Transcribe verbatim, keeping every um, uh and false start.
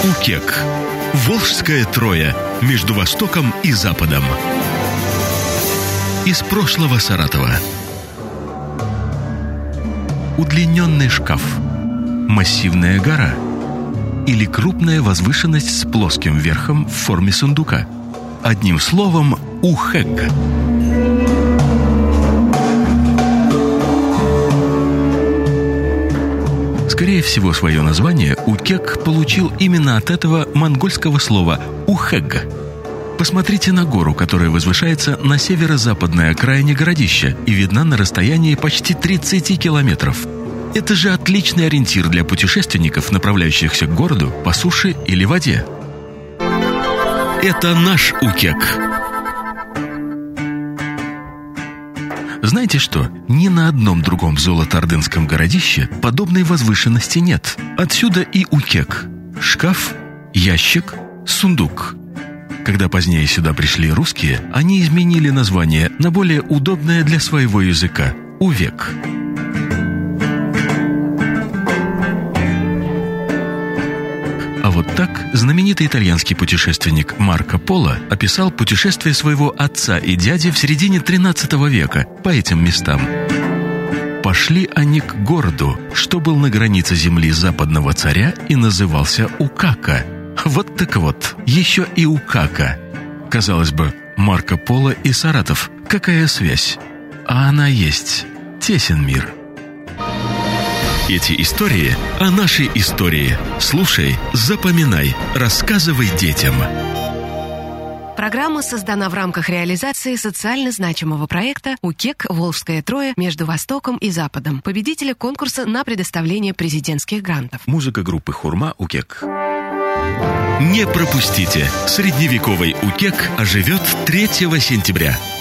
УКЕК. Волжская Троя между Востоком и Западом. Из прошлого Саратова. Удлиненный шкаф, массивная гора или крупная возвышенность с плоским верхом в форме сундука. Одним словом, УХЭГ. Скорее всего, свое название УКЕК получил именно от этого монгольского слова «ухэг». Посмотрите на гору, которая возвышается на северо-западной окраине городища и видна на расстоянии почти тридцать километров. Это же отличный ориентир для путешественников, направляющихся к городу по суше или воде. Это наш УКЕК. Знаете что? Ни на одном другом золото-ордынском городище подобной возвышенности нет. Отсюда и УКЕК. Шкаф, ящик, сундук. Когда позднее сюда пришли русские, они изменили название на более удобное для своего языка – УВЕК. А вот так знаменитый итальянский путешественник Марко Поло описал путешествие своего отца и дяди в середине тринадцатого века по этим местам. Пошли они к городу, что был на границе земли западного царя и назывался Укака. Вот так вот, еще и Укака. Казалось бы, Марко Поло и Саратов. Какая связь? А она есть. Тесен мир. Эти истории о нашей истории. Слушай, запоминай, рассказывай детям. Программа создана в рамках реализации социально значимого проекта УКЕК «Волжская Троя» между Востоком и Западом, победителя конкурса на предоставление президентских грантов. Музыка группы «Хурма», УКЕК. Не пропустите! Средневековый УКЕК оживет третьего сентября.